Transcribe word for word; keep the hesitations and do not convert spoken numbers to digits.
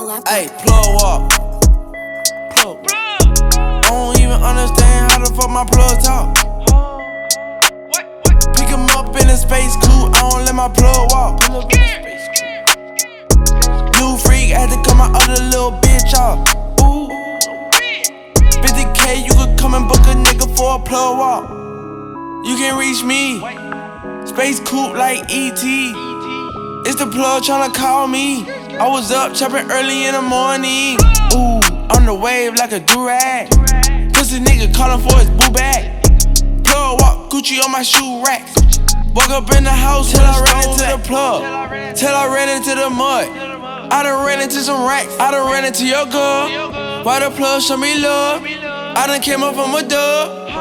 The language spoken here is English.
Ayy, plug walk. Plug. I don't even understand how the fuck my plug talk. Pick him up in a space coupe, I don't let my plug walk. New freak, I had to cut my other little bitch off. Ooh. fifty K, you could come and book a nigga for a plug walk. You can reach me, space coupe like E T. It's the plug tryna call me. I was up chopping early in the morning. Ooh, on the wave like a durag. Pussy nigga callin' for his boo bag. Plug walk, Gucci on my shoe rack. Woke up in the house till I ran into the plug. Till I ran into the mud. I done ran into some racks. I done ran into your girl. Why the plug show me love? I done came up from a dub.